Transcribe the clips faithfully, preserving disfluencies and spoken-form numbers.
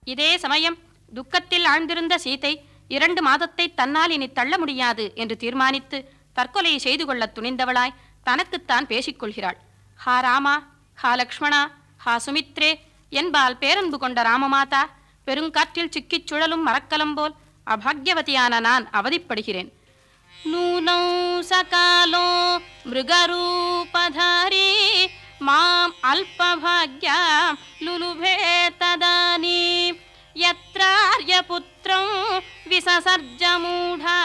இதே சமயம் துக்கத்தில் ஆழ்ந்திருந்த சீதை இரண்டு மாதத்தை தன்னால் இனி தள்ள முடியாது என்று தீர்மானித்து தற்கொலை செய்து கொள்ள துணிந்தவளாய் தனக்குத்தான் பேசிக்கொள்கிறாள். ஹா ராமா, ஹா லக்ஷ்மணா, ஹா சுமித்ரே என்பால் பேரன்பு கொண்ட ராமமாதா, பெருங்காற்றில் சிக்கிச் சுழலும் மரக்கலம் போல் அபாக்யவதியான நான் அவதிப்படுகிறேன். நூனௌ சகாலோ மிருகரூபதாரி மாம் அல்பபாக்யாம் லுலுபே ததானி யத்ரார்ய புத்ரம் விசசர்ஜ மூடா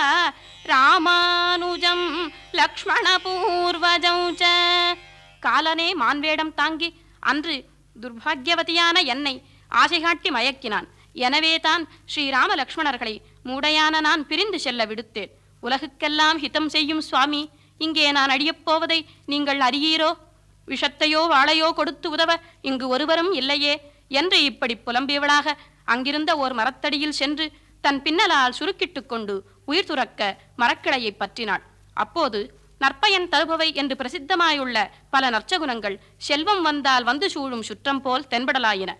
ராமானுஜம் லக்ஷ்மண பூர்வஜம் ச. காலனே மான்வேடம் தாங்கி அன்று துர்பாக்யவதியான என்னை ஆசை காட்டி மயக்கினான். எனவே தான் ஸ்ரீராம லக்ஷ்மணர்களை மூடையான நான் பிரிந்து செல்ல விடுத்தேன். உலகுக்கெல்லாம் ஹிதம் செய்யும் சுவாமி, இங்கே நான் அழியப்போவதை நீங்கள் அறியீரோ? விஷத்தையோ வாளையோ கொடுத்து உதவ இங்கு ஒருவரும் இல்லையே என்று இப்படி புலம்பியவளாக அங்கிருந்த ஓர் மரத்தடியில் சென்று தன் பின்னலால் சுருக்கிட்டு கொண்டு உயிர் துறக்க மரக்கிளையை பற்றினாள். அப்போது நற்பயன் தருபவை என்று பிரசித்தமாயுள்ள பல நற்சகுணங்கள் செல்வம் வந்தால் வந்து சூழும் சுற்றம் போல் தென்படலாயின.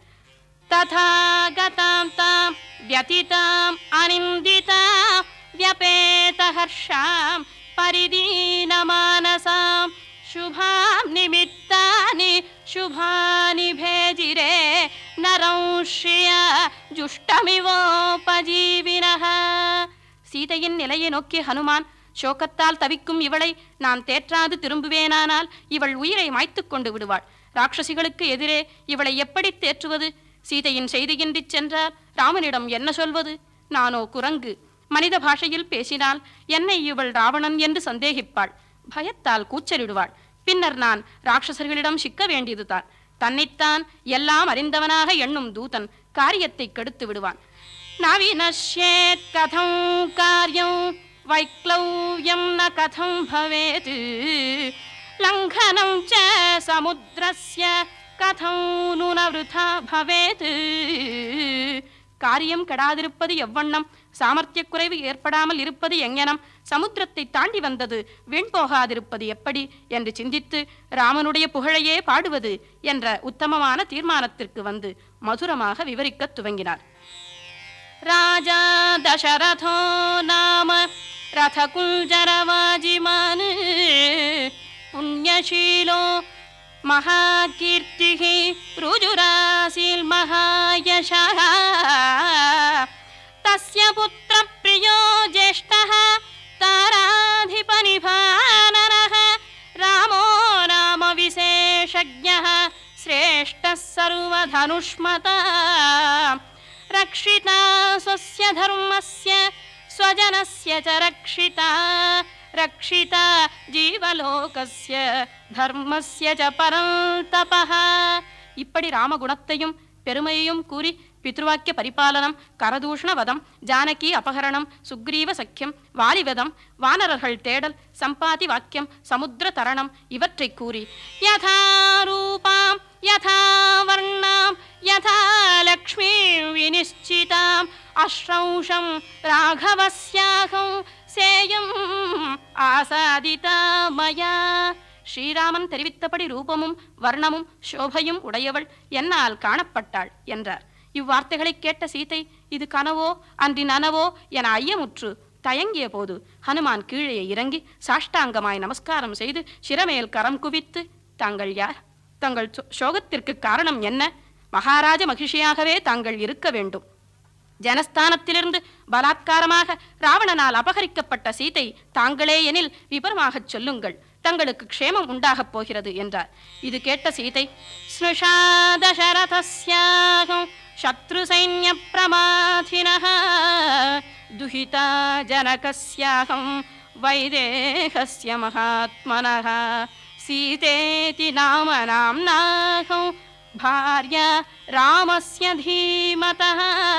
ததாகதாம் தாம் வ்யதிதாம் அனிந்திதாம் வ்யபேதஹர்ஷாம் பரிதீனமானசாம் சுபாம் நிமித்தானி சுபானி பேஜிரே நரௌஷ்ய ஜுஷ்டமிவோபஜீவினஹ. சீதையின் நிலையை நோக்கிய ஹனுமான், சோகத்தால் தவிக்கும் இவளை நான் தேற்றாது திரும்புவேனானால் இவள் உயிரை மாய்த்து கொண்டு விடுவாள். ராட்சசிகளுக்கு எதிரே இவளை எப்படி தேற்றுவது? சீதையின் செய்தியின்றி சென்றால் ராமனிடம் என்ன சொல்வது? நானோ குரங்கு, மனித பாஷையில் பேசினால் என்னை இவள் ராவணன் என்று சந்தேகிப்பாள். பயத்தால் கூச்சலிடுவாள். பின்னர் நான் ராட்சசர்களிடம் சிக்க வேண்டியதுதான். தன்னைத்தான் எல்லாம் அறிந்தவனாக எண்ணும் தூதன் காரியத்தை கெடுத்து விடுவான். நவினஷ்யேத் கதம் காரியம் வைக்லவ்யம் ந கதம் பவேத் லங்கனம் ச சமுத்ரஸ்ய கதம் நுன விருதா பவேத். காரியம் கெடாதிருப்பது எவ்வண்ணம்? சாமர்த்திய குறைவு ஏற்படாமல் இருப்பது எங்கனம்? சமுத்திரத்தை தாண்டி வந்தது வீண் போகாதிருப்பது எப்படி என்று சிந்தித்து ராமனுடைய புகழையே பாடுவது என்ற உத்தமமான தீர்மானத்திற்கு வந்து மதுரமாக விவரிக்க துவங்கினார். ராஜா தசரதோ நாம ரதகுஞ்சரவாஜிமான் புண்ணியசீலோ மகாகீர்த்திஹி ருஜுராசீல் மகாயசஹ தஸ்ய புத்திர பிரியோ ஜேஷ்டஹ தாராதிபநிபானனஹ ராமோ நாம விசேஷஜ்ஞः ஸ்ரேஷ்டः சர்வதனுஷ்மதா ரக்ஷிதா ஸ்வஸ்ய தர்மஸ்ய ஸ்வஜனஸ்ய ச ரக்ஷிதா ரக்ஷிதா ஜீவலோகஸ்ய தர்மஸ்ய ச பரந்தபஹ. இப்படி ராமகுணத்தையும் பெருமையையும் கூறி பித்ருவாக்கிய பரிபாலனம், கரதூஷண வதம், ஜானகி அபகரணம், சுக்ரீவ சக்கியம், வாலிவதம், வானரர்கள் தேடல், சம்பாதி வாக்கியம், சமுத்திர தரணம் இவற்றை கூறி யதா ரூபாம் யதா வர்ணாம் யதா லக்ஷ்மீ விநிச்சிதாம் அஸ்ரௌஷம் ராகவஸ்யாகம் சேயம் ஆசாதிதா மயா. ஸ்ரீராமன் தெரிவித்தபடி ரூபமும் வர்ணமும் சோபையும் உடையவள் என்னால் காணப்பட்டாள் என்றார். இவ்வார்த்தைகளை கேட்ட சீதை இது கனவோ அன்றி நனவோ என ஐயமுற்று தயங்கிய போது ஹனுமான் கீழே இறங்கி சாஷ்டாங்கமாய் நமஸ்காரம் செய்து சிரமேல் கரம் குவித்து, தாங்கள் யார்? தங்கள் சோகத்திற்கு காரணம் என்ன? மகாராஜ மகிழ்ச்சியாகவே தாங்கள் இருக்க வேண்டும். ஜனஸ்தானத்திலிருந்து பலாத்காரமாக ராவணனால் அபகரிக்கப்பட்ட சீதை தாங்களே எனில் விபரமாகச் சொல்லுங்கள், தங்களுக்கு க்ஷேமம் உண்டாகப் போகிறது என்றார். இது கேட்ட சீதை ஸ்னுஷா தசரதஸ்யாகம் சத்ரு சைன்ய பிரமாதினஹ துஹிதா ஜனகஸ்யாகம் வைதேகஸ்ய மகாத்மனஹ சீதேதி நாம நாம்னாகம் பார்யா ராமஸ்ய தீமதஹ.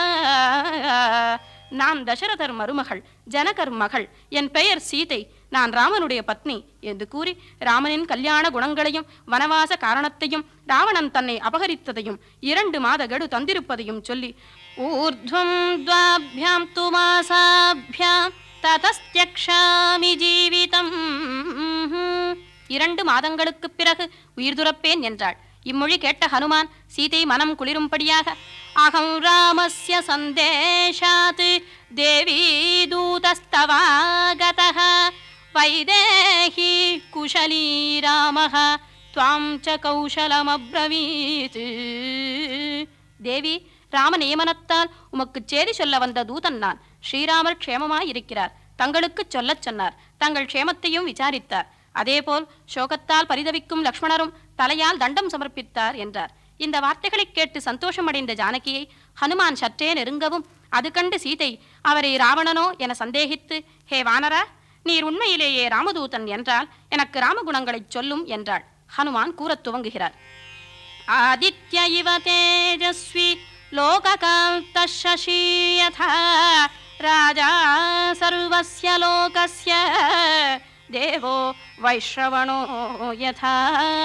நான் தசரதர் மருமகள், ஜனகர் மகள், என் பெயர் சீதை, நான் ராமனுடைய பத்னி என்று கூறி ராமனின் கல்யாண குணங்களையும் வனவாச காரணத்தையும் ராவணன் தன்னை அபகரித்ததையும் இரண்டு மாத கெடு தந்திருப்பதையும் சொல்லி ஊர்த்வம் த்வாப்யாம் து மாசாப்யாம் ததஸ்த்யக்ஷாமி ஜீவிதம், இரண்டு மாதங்களுக்கு பிறகு உயிர் துறப்பேன் என்றாள். இம்மொழி கேட்ட ஹனுமான் சீதை மனம் குளிரும்படியாக அகம் ராமஸ்ய சந்தேஷாத் தேவி தூதஸ்தவாகதः வைதேஹி குஷலீ ராமः த்வாம் ச கௌஷலமப்ரவீத். தேவி, ராம நியமனத்தால் உமக்கு சேதி சொல்ல வந்த தூதன் நான். ஸ்ரீராமர் க்ஷேமமாய் இருக்கிறார். தங்களுக்கு சொல்லச் சொன்னார். தங்கள் க்ஷேமத்தையும் விசாரித்தார். அதேபோல் சோகத்தால் பரிதவிக்கும் லக்ஷ்மணரும் தலையால் தண்டம் சமர்ப்பித்தார் என்றார். இந்த வார்த்தைகளை கேட்டு சந்தோஷமடைந்த ஜானகியை ஹனுமான் சற்றே நெருங்கவும் அது கண்டு சீதை அவரை ராவணனோ என சந்தேகித்து, ஹே வானரா, நீர் உண்மையிலேயே ராமதூதன் என்றால் எனக்கு ராமகுணங்களைச் சொல்லும் என்றாள். ஹனுமான் கூறத் துவங்குகிறார். ஆதித்ய இவ தேஜஸ்வி லோககாந்த சசி யதா ராஜா சர்வஸ்ய லோகஸ்ய தேவோ வைஷ்ரவணோ யதா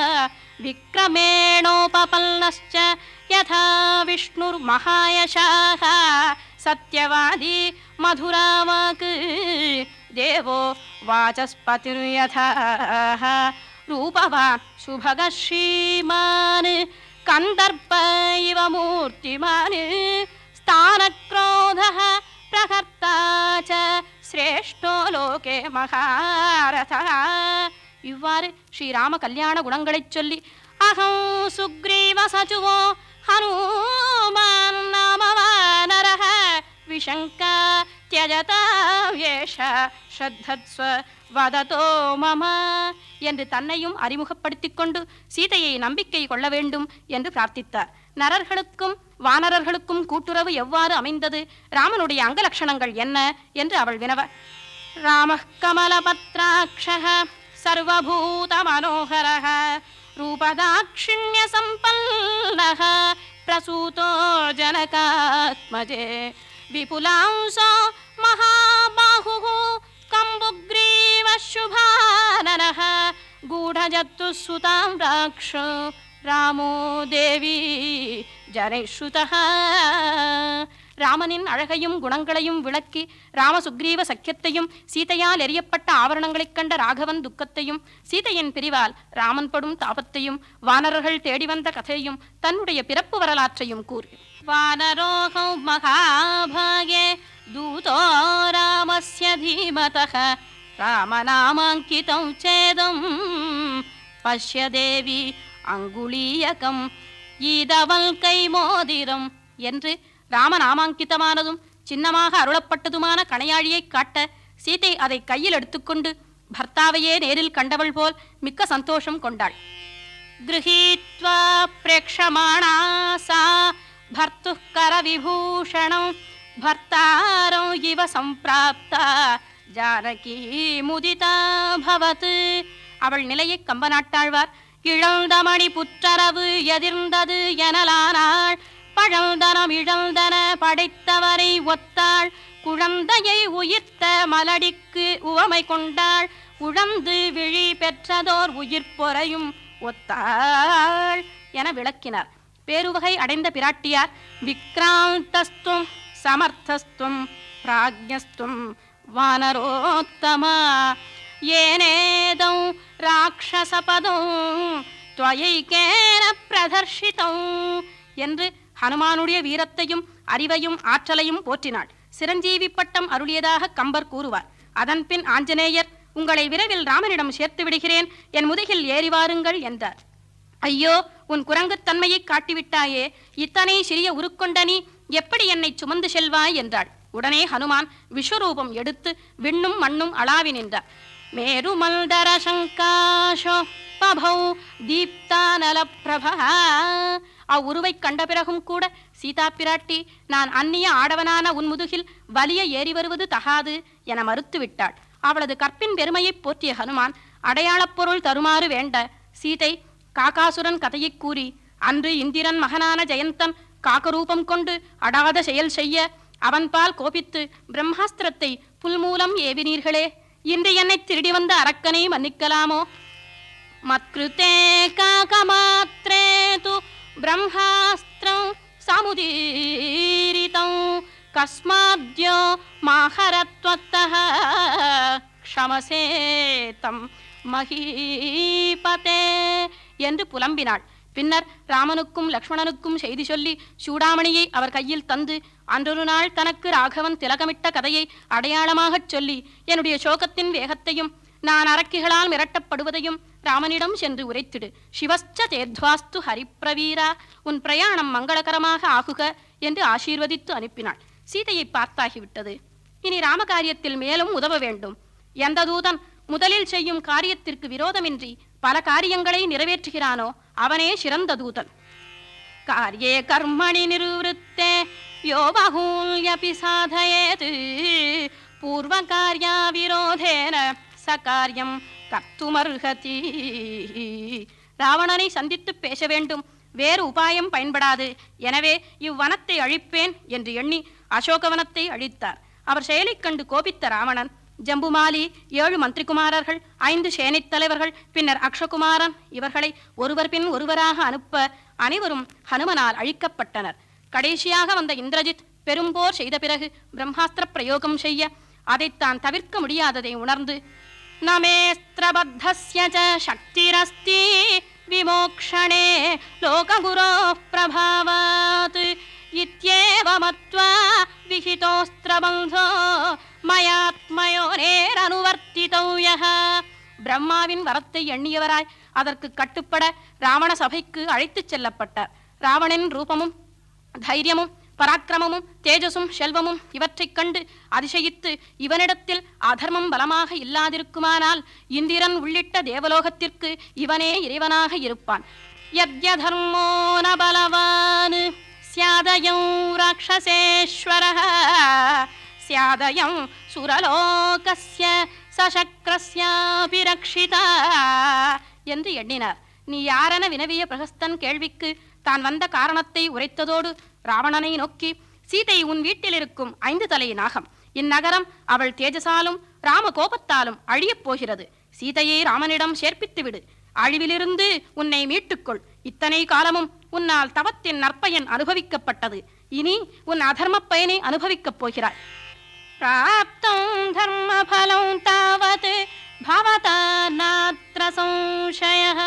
விக்ரமேணோபபல்னஸ்ச யதா விஷ்ணுர் மகாயசாஹ சத்யவாதி மதுராவாக் தேவோ வாசஸ்பதிர் யதா ரூபவான் சுபக ஸ்ரீமான் கந்தர்ப்ப இவ மூர்த்திமான் ஸ்தானக்ரோதः பிரகர்த்தா ச ஸ்ரேஷ்டோ லோகே மகாரதः. இவ்வாறு ஸ்ரீராம கல்யாண குணங்களைச் சொல்லி அகம் சுக்ரீவ சச்சுவோ ஹனுமான் நாம வானரः விஷங்கா த்யஜதா யேஷ ஸ்ரத்தத்ஸ்வ வததோ மம என்று தன்னையும் அறிமுகப்படுத்திக் கொண்டு சீதையை நம்பிக்கை கொள்ள வேண்டும் என்று பிரார்த்தித்தார். நரர்களுக்கும் வானரர்களுக்கும் கூட்டுறவு எவ்வாறு அமைந்தது, ராமனுடைய அங்கலட்சணங்கள் என்ன என்று அவள் வினவ, ராம கமலபத்ராக்ஷः சர்வபூத மனோகரः ரூபதாட்சிண்ய சம்பன்னः பிரசூதோ ஜனகாத்மஜே விபுலாம்சோ மகாபாஹுः கம்புக்ரீவ சுபானனः கூடஜத்து சுதாம் ராக்ஷோ ராமோ தேவி ஜனைஸ்ருதः. ராமனின் அழகையும் குணங்களையும் விளக்கி ராமசுக்ரீவ சக்கியத்தையும் சீதையால் எரியப்பட்ட ஆவரணங்களைக் கண்ட ராகவன் துக்கத்தையும் சீதையின் பிரிவால் ராமன் படும் தாபத்தையும் வானரர்கள் தேடி வந்த கதையையும் தன்னுடைய பிறப்பு வரலாற்றையும் கூறி வானரோகௌ மகாபாகே தூதோ ராமஸ்ய தீமதः ராமநாமாங்கிதம் சேதம் பஷ்ய தேவி அங்குளீயகம் ஈதவல் கை மோதிரம் என்று ராமநாமாங்கிதமானதும் சின்னமாக அருளப்பட்டதுமான கணையாழியை காட்ட சீதை அதை கையில் எடுத்துக்கொண்டு பர்த்தாவையே நேரில் கண்டவள் போல் மிக்க சந்தோஷம் கொண்டாள். கிருஹீத்வா பிரேக்ஷமாணா சா பர்த்துः கர விபூஷணம் பர்த்தாரம் இவ சம்பிராப்தா ஜானகி முதிதா பவத். அவள் நிலையை கம்பநாட்டாழ்வார் இழந்தமணி புற்றரவு எதிர்ந்தது எனலானாள் பழந்தனம் இழந்தன படைத்தவரை ஒத்தாள் குழந்தையை உயிர்த்த மலடிக்கு உவமை கொண்டாள் உழந்து விழி பெற்றதோர் உயிர் பொறையும் ஒத்தாள் என விளக்கினார். பேருவகை அடைந்த பிராட்டியார் விக்ராந்தஸ்தும் சமர்த்தஸ்தும் பிராஜ்ஞஸ்தும் வானரோத்தமா ஏனேதம் ராட்சசபதம் துவயைகேன பிரதர்ஷிதம் என்று ஹனுமானுடைய வீரத்தையும் அறிவையும் ஆற்றலையும் போற்றினாள். சிரஞ்சீவி பட்டம் அருளியதாக கம்பர் கூறுவார். அதன்பின் ஆஞ்சநேயர், உங்களை விரைவில் ராமனிடம் சேர்த்து விடுகிறேன், என் முதுகில் ஏறி வாருங்கள் என்றார். ஐயோ, உன் குரங்குத்தன்மையை காட்டிவிட்டாயே, இத்தனை சிறிய உருக்கொண்ட நீ எப்படி என்னை சுமந்து செல்வாய் என்றாள். உடனே ஹனுமான் விஸ்வரூபம் எடுத்து விண்ணும் மண்ணும் அளாவி நின்றார். மேருமல்தர சங்காஷோ பபௌ தீப்தானல பிரபா. அவ்வுருவை கண்ட பிறகும் கூட சீதா பிராட்டி, நான் அந்நிய ஆடவனான உன் முதுகில் வலிய ஏறி வருவது தகாது என மறுத்துவிட்டாள். அவளது கற்பின் பெருமையை போற்றிய ஹனுமான் அடையாளப் பொருள் தருமாறு வேண்ட சீதை காகாசுரன் கதையை கூறி, அன்று இந்திரன் மகனான ஜெயந்தன் காக்கரூபம் கொண்டு அடாத செயல் செய்ய அவன்பால் கோபித்து பிரம்மாஸ்திரத்தை புல்மூலம் ஏவினீர்களே, இன்று என்னை திருடி வந்த அரக்கனை மன்னிக்கலாமோ? மத்கிருதே காகமாத்ரே து பிரம்மாஸ்திரம் சமுதீரிதம் கஸ்மாத்யோ மாஹரத்வத்தஹ க்ஷமசேதம் மஹீபதே என்று புலம்பினாள். பின்னர் ராமனுக்கும் லக்ஷ்மணனுக்கும் செய்தி சொல்லி சூடாமணியை அவர் கையில் தந்து அன்றொரு நாள் தனக்கு ராகவன் திலகமிட்ட கதையை அடையாளமாகச் சொல்லி என்னுடைய சோகத்தின் வேகத்தையும் நான் அரக்கிகளால் மிரட்டப்படுவதையும் ராமனிடம் சென்று உரைத்திடு. சிவஸ்ச தேத்வாஸ்து ஹரிப்பிரவீரா, உன் பிரயாணம் மங்களகரமாக ஆகுக என்று ஆசீர்வதித்து அனுப்பினாள். சீதையை பார்த்தாகிவிட்டது. இனி ராமகாரியத்தில் மேலும் உதவ வேண்டும். எந்த தூதன் முதலில் செய்யும் காரியத்திற்கு விரோதமின்றி பல காரியங்களை நிறைவேற்றுகிறானோ அவனே சிறந்த தூதன். காரியே கர்மணி நிருவృத்தே யோ பஹூல்யபி சாதயேத் பூர்வ கார்யா விரோதேன சகாரியம் கர்த்துமர்ஹதி. ராவணனை சந்தித்து பேச வேண்டும், வேறு உபாயம் பயன்படாது. எனவே இவ்வனத்தை அழிப்பேன் என்று எண்ணி அசோகவனத்தை அழித்தார். அவர் செயலைக் கண்டு கோபித்த ராவணன் ஜம்புமாலி, ஏழு மந்திரிகுமாரர்கள், ஐந்து சேனைத் தலைவர்கள், பின்னர் அக்ஷகுமாரன் இவர்களை ஒருவர் பின் ஒருவராக அனுப்ப அனைவரும் ஹனுமனால் அழிக்கப்பட்டனர். கடைசியாக வந்த இந்திரஜித் பெரும்போர் செய்த பிறகு பிரம்மாஸ்திர பிரயோகம் செய்ய அதைத்தான் தவிர்க்க முடியாததை உணர்ந்து நமேஸ்திரபத்தஸ்ய ச சக்திரஸ்தி விமோக்ஷணே லோககுரோः பிரபாவாத் இத்யேவ மத்வா விஹிதோஸ்திரபந்தோ மயாத்மயோரேரனுவர்த்திதோ யஹ. பிரம்மாவின் வரத்தை எண்ணியவராய் அதற்கு கட்டுப்பட ராவண சபைக்கு அழைத்துச் செல்லப்பட்டார். ராவணன் ரூபமும் தைரியமும் பராக்கிரமமும் தேஜசும் செல்வமும் இவற்றைக் கண்டு அதிசயித்து இவனிடத்தில் அதர்மம் பலமாக இல்லாதிருக்குமானால் இந்திரன் உள்ளிட்ட தேவலோகத்திற்கு இவனே இறைவனாக இருப்பான். யத்யதர்மோ ந பலவான் ஸ்யாதயம் ராக்ஷசேஸ்வரஹ ஸ்யாதயம் சுரலோகஸ்ய சசக்ரஸ்யாபி ரக்ஷிதா என்று எண்ணினார். நீ யாரென வினவிய பிரகஸ்தன் கேள்விக்கு தான் வந்த காரணத்தை உரைத்ததோடு ராவணனை நோக்கி, சீதை உன் வீட்டில் இருக்கும் ஐந்து தலை நாகம். இந்நகரம் அவள் தேஜசாலும் ராம கோபத்தாலும் அழியப் போகிறது. சீதையை ராமனிடம் சேர்ப்பித்து விடு. அழிவிலிருந்து உன்னை மீட்டுக்கொள். இத்தனை காலமும் உன்னால் தவத்தின் நற்பயன் அனுபவிக்கப்பட்டது. இனி உன் அதர்ம பயனை அனுபவிக்கப் போகிறாய். பிராப்தம் தர்ம பலம் தாவத் பவதா நாத்ர சம்சயः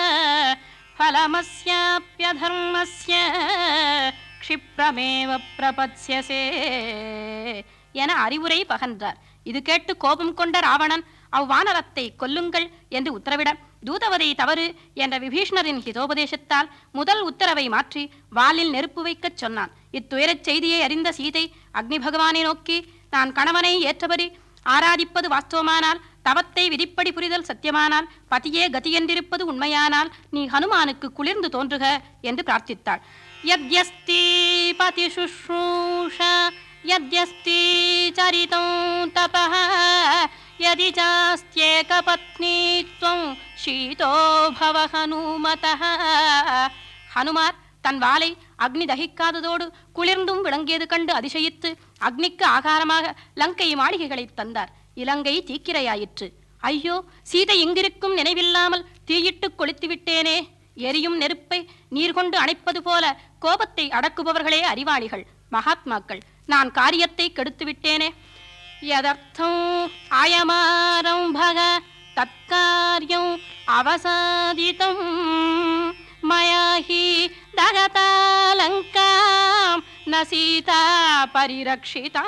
ஃபலமஸ்யாப்யதர்மஸ்ய க்ஷிப்ரமேவ பிரபத்ஸ்யசே என அறிவுரை பகன்றார். இது கேட்டு கோபம் கொண்ட ராவணன் அவ்வானரத்தை கொல்லுங்கள் என்று உத்தரவிட தூதவதை தவறு என்ற விபீஷ்ணரின் ஹிதோபதேசத்தால் முதல் உத்தரவை மாற்றி வாலில் நெருப்பு வைக்கச் சொன்னான். இத்துயரச் செய்தியை அறிந்த சீதை அக்னி பகவானை நோக்கி, நான் கணவனை ஏற்றபடி ஆராதிப்பது வாஸ்தவமானால், தவத்தை விதிப்படி புரிதல் சத்தியமானால், பதியே கதியென்றிருப்பது உண்மையானால் நீ ஹனுமானுக்கு குளிர்ந்து தோன்றுக என்று பிரார்த்தித்தாள். யத்யஸ்தி பதி சுஷ்ரூஷா யத்யஸ்தி சரிதம் தபஹ யதி சாஸ்த்யேக பத்னித்வம் சீதோ பவ ஹனுமதஹ. ஹனுமார் தன் வாளை அக்னி தகிக்காததோடு குளிர்ந்தும் விளங்கியது கண்டு அதிசயித்து அக்னிக்கு ஆகாரமாக லங்கை மாளிகைகளை தந்தார். இலங்கை தீக்கிரையாயிற்று. ஐயோ, சீதை இங்கிருக்கும் நினைவில்லாமல் தீயிட்டு கொளுத்து விட்டேனே. எரியும் நெருப்பை நீர் கொண்டு அணைப்பது போல கோபத்தை அடக்குபவர்களே அறிவாளிகள், மகாத்மாக்கள். நான் காரியத்தை கெடுத்து விட்டேனே. யதர்த்தம் அயமாரம்பக தற்காரியம் அவசாதிதம் மயாஹி தகதா லங்காம் ந சீதா பரிரக்ஷிதா.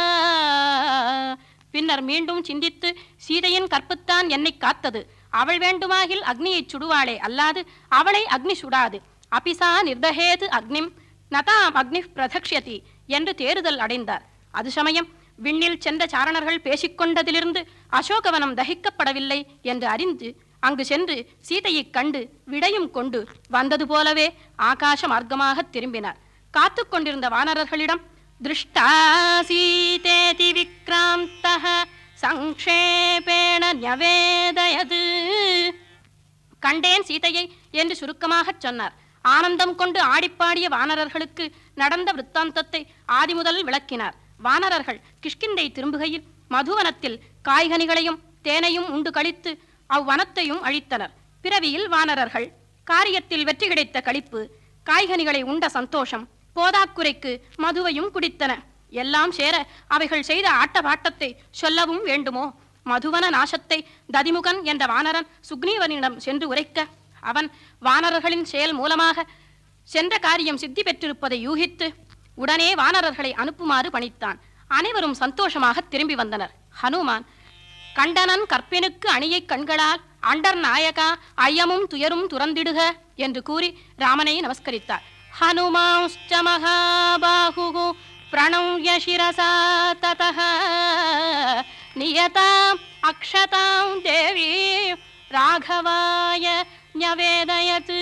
பின்னர் மீண்டும் சிந்தித்து, சீதையின் கற்புத்தான் என்னை காத்தது. அவள் வேண்டுமாகில் அக்னியை சுடுவாளே, அல்லாது அவளை அக்னி சுடாது. அபிசா நிர்தஹேது அக்னிம் நதாம் அக்னி பிரதக்ஷயதி என்று தேறுதல் அடைந்தார். அது சமயம் விண்ணில் சென்ற சாரணர்கள் பேசிக்கொண்டதிலிருந்து அசோகவனம் தகிக்கப்படவில்லை என்று அறிந்து அங்கு சென்று சீதையைக் கண்டு விடையும் கொண்டு வந்தது போலவே ஆகாச மார்க்கமாக திரும்பினார். காத்து கொண்டிருந்த வானரர்களிடம், திருஷ்டா சீதேதி விக்ராந்தஹ சங்க்ஷேபேண ஞவேதயது. கண்டேன் சீதையை என்று சுருக்கமாகச் சொன்னார். ஆனந்தம் கொண்டு ஆடிப்பாடிய வானரர்களுக்கு நடந்த விற்த்தாந்தத்தை ஆதிமுதல் விளக்கினார். வானரர்கள் கிஷ்கிந்தை திரும்புகையில் மதுவனத்தில் காய்கனிகளையும் தேனையும் உண்டு கழித்து அவ்வனத்தையும் அழித்தனர். பிறவியில் வானரர்கள் காரியத்தில் வெற்றி கிடைத்த களிப்பு, காய்கனிகளை உண்ட சந்தோஷம், போதாக்குறைக்கு மதுவையும் குடித்தன. எல்லாம் சேர அவைகள் செய்த ஆட்டபாட்டத்தை சொல்லவும் வேண்டுமோ? மதுவன நாசத்தை ததிமுகன் என்ற வானரன் சுக்ரீவனிடம் சென்று உரைக்க அவன் வானரர்களின் செயல் மூலமாக சென்ற காரியம் சித்தி பெற்றிருப்பதை யூகித்து உடனே வானரர்களை அனுப்புமாறு பணித்தான். அனைவரும் சந்தோஷமாக திரும்பி வந்தனர். ஹனுமான் கண்டனன் கற்பினுக்கு அணியை கண்களால் அண்டர் நாயகா ஐயமும் துயரும் துறந்திடுக என்று கூறி ராமனை நமஸ்கரித்தார். ஹனுமான்ச்ச மகாபாஹு பிரணவ்ய சிரசா ததஹ நியதாம் அக்ஷதாம் தேவி ராகவாய ஞவேதயத்.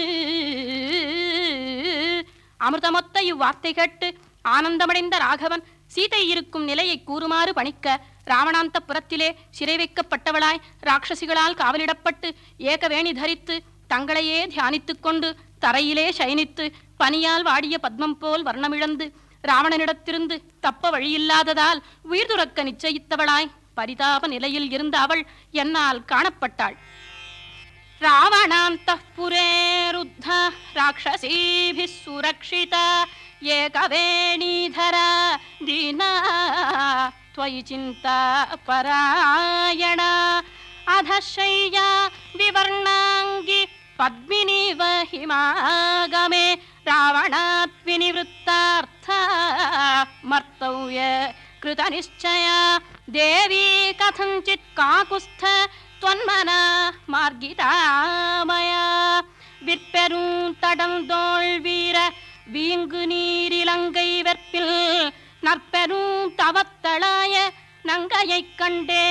அமிர்தமொத்த இவ்வார்த்தை கேட்டு ஆனந்தமடைந்த ராகவன் சீதை இருக்கும் நிலையை கூறுமாறு பணிக்க ராவணாந்தபுரத்திலே சிறை வைக்கப்பட்டவளாய் ராட்சசிகளால் காவலிடப்பட்டு ஏகவேணி தரித்து தங்களையே தியானித்துக் கொண்டு தரையிலே சயனித்து பனியால் வாடிய பத்மம் போல் வர்ணமிழந்து ராவணனிடத்திருந்து தப்ப வழியில்லாததால் உயிர் துறக்க நிச்சயித்தவளாய் பரிதாப நிலையில் இருந்த அவள் என்னால் காணப்பட்டாள். ராவணாந்தபுரே ருத்தா ராட்சசீபிஸ் சுரக்ஷிதா ஏகவேணீதரா தீனா त्वयि चिन्ता परायणा अधशय्या विवर्णाङ्गी पद्मिनीव हिमागमे रावणात् विनिवृत्तार्था मर्तव्य कृतनिश्चया देवी कथञ्चित् काकुस्थ त्वन्मना मार्गिता मया விற்பெரும் தடந்தோள் வீர வீங்கு நீரிலங்கை வெற்பில் நற்பெரும் தவத்தளாய நங்கையைக் கண்டே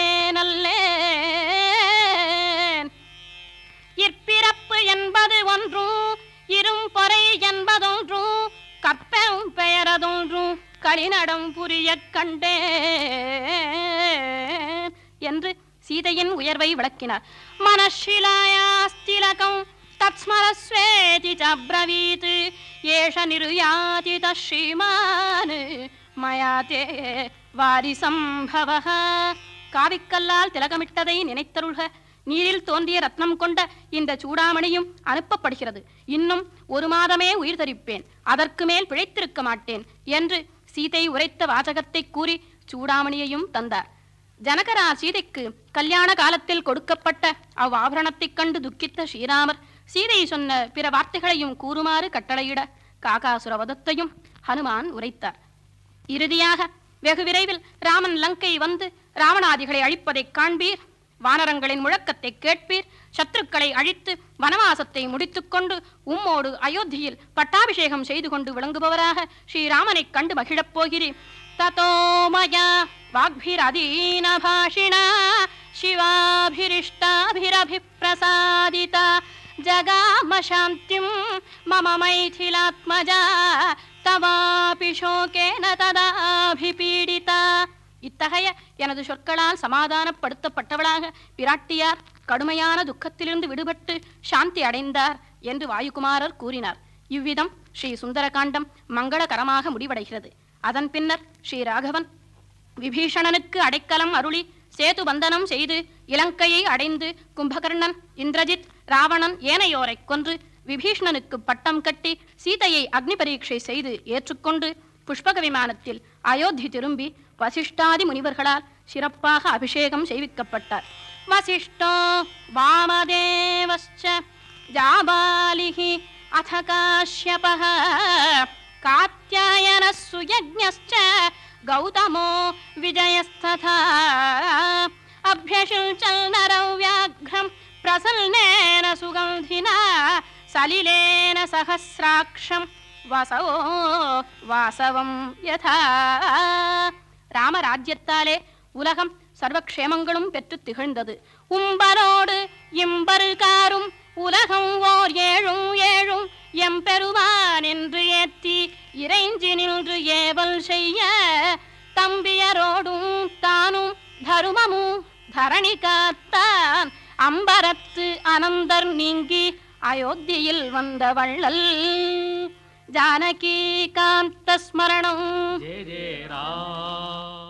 நல்லேன். இற்பிறப்பு என்பது ஒன்றும் இரும் பொறை என்பதொன்றும் கற்பெரும் பெயரதொன்றும் களிநடம் புரியக் கண்டேன் என்று சீதையின் உயர்வை விளக்கினார். மனஷிலாயாஸ்திலகம் தத்ஸ்மரஸ்வேதி சப்ரவீத் ஏஷ நிருயாதி தஸ்ரீமான் மயாதே வாரி சம்பவஹ. காவிக்கல்லால் திலகமிட்டதை நினைத்தருள்க. நீரில் தோன்றிய ரத்னம் கொண்ட இந்த சூடாமணியும் அனுப்பப்படுகிறது. இன்னும் ஒரு மாதமே உயிர் தரிப்பேன், அதற்கு மேல் பிழைத்திருக்க மாட்டேன் என்று சீதை உரைத்த வாசகத்தை கூறி சூடாமணியையும் தந்தார். ஜனகரார் சீதைக்கு கல்யாண காலத்தில் கொடுக்கப்பட்ட அவ் ஆபரணத்தைக் கண்டு துக்கித்த ஸ்ரீராமர் சீதை சொன்ன பிற வார்த்தைகளையும் கூறுமாறு கட்டளையிட காகாசுரவதத்தையும் ஹனுமான் உரைத்தார். இறுதியாக வெகு விரைவில் ராமன் லங்கை வந்து ராவணாதிகளை அழிப்பதைக் காண்பீர், வானரங்களின் முழக்கத்தை கேட்பீர், சத்துருக்களை அழித்து வனவாசத்தை முடித்துக்கொண்டு உம்மோடு அயோத்தியில் பட்டாபிஷேகம் செய்து கொண்டு விளங்குபவராக ஸ்ரீராமனை கண்டு மகிழப் போகிறீர். ததோமயா வாக்பிரதீன பாஷிணா சிவாபிரிஷ்டாபிரபிப்பிரசாதிதா ஜகாம சாந்திம் மம மைதிலாத்மஜா தவாபி சோகேன ததாபிபீடிதா. இத்தகைய எனது சொற்களால் சமாதானப்படுத்தப்பட்டவளாக பிராட்டியார் கடுமையான துக்கத்திலிருந்து விடுபட்டு சாந்தி அடைந்தார் என்று வாயுகுமாரர் கூறினார். இவ்விதம் ஸ்ரீ சுந்தரகாண்டம் மங்களகரமாக முடிவடைகிறது. அதன் பின்னர் ஸ்ரீ ராகவன் விபீஷணனுக்கு அடைக்கலம் அருளி சேது பந்தனம் செய்து இலங்கையை அடைந்து கும்பகர்ணன், இந்திரஜித், ராவணன் ஏனையோரை கொன்று விபீஷணனுக்கு பட்டம் கட்டி சீதையை அக்னி பரீட்சை செய்து ஏற்றுக்கொண்டு புஷ்பக விமானத்தில் அயோத்தி திரும்பி வசிஷ்டாதி முனிவர்களால் சிறப்பாக அபிஷேகம் செய்விக்கப்பட்டார். வசிஷ்டோ வாமதேவஸ்ச ஜாபாலிஹி அத காஷ்யபஹ காத்யாயன சுயஜ்ஞஸ்ச கௌதமோ விஜயஸ்ததா அப்யஷில்சல் நரவ்யாக்ரம் பிரசல்னேன சுகந்தினா சலிலேன சஹஸ்ராக்ஷம் வசவோ வாசவம் யதா. ராமராஜ்யத்தாலே உலகம் சர்வக்ஷேமங்களும் பெற்று திகழ்ந்தது. உம்பரோடு இம்பருகாரும் உலகம் ஓர் ஏழும் ஏழும் எம்பெருமான் என்று ஏத்தி இறைஞ்சி நின்று ஏவல் செய்ய தம்பியரோடும் தானும் தருமமும் தரணி காத்தான் அம்பரத்து அனந்தர் நீங்கி அயோத்தியில் வந்த வள்ளல். ஜானகி காந்த ஸ்மரணம். ஜெய ஜெய ராம்.